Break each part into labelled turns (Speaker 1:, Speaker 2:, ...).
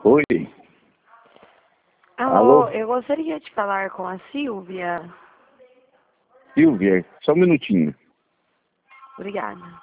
Speaker 1: Oi,
Speaker 2: Alô,
Speaker 1: alô,
Speaker 2: eu gostaria de falar com a Silvia.
Speaker 1: Silvia, só um minutinho.
Speaker 2: Obrigada.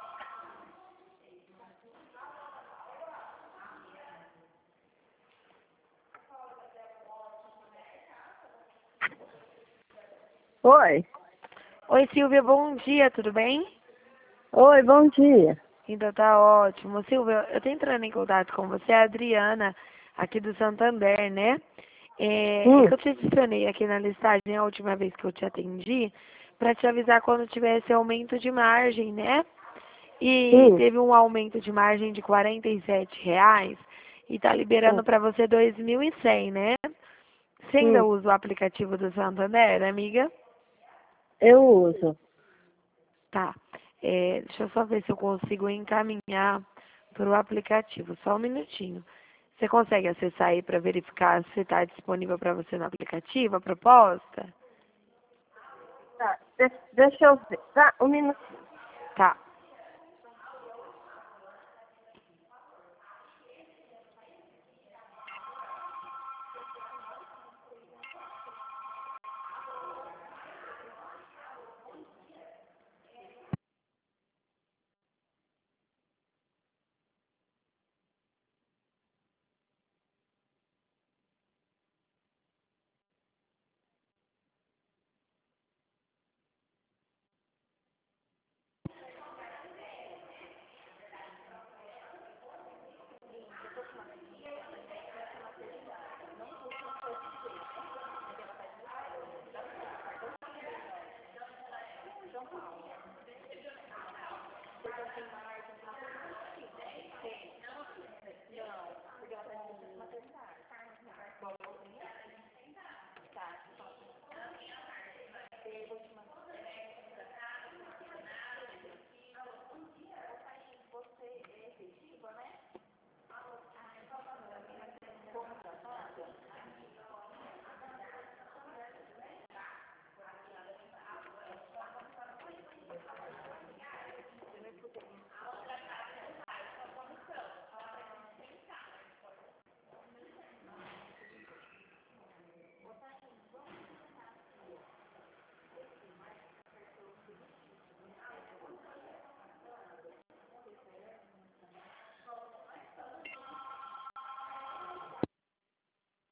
Speaker 3: Oi.
Speaker 2: Oi, Silvia, bom dia, tudo bem?
Speaker 3: Oi, bom dia.
Speaker 2: Então tá ótimo. Silvia, eu tô entrando em contato com você, a Adriana, aqui do Santander, né? É que eu te adicionei aqui na listagem a última vez que eu te atendi, para te avisar quando tivesse aumento de margem, né? E teve um aumento de margem de R$ 47 e tá liberando para você 2.100, né? Você ainda usa o aplicativo do Santander, amiga?
Speaker 3: Eu uso.
Speaker 2: Tá. Deixa eu só ver se eu consigo encaminhar para o aplicativo. Só um minutinho. Você consegue acessar aí para verificar se está disponível para você no aplicativo a proposta?
Speaker 3: Tá, deixa eu ver. Tá, um minuto.
Speaker 2: Tá.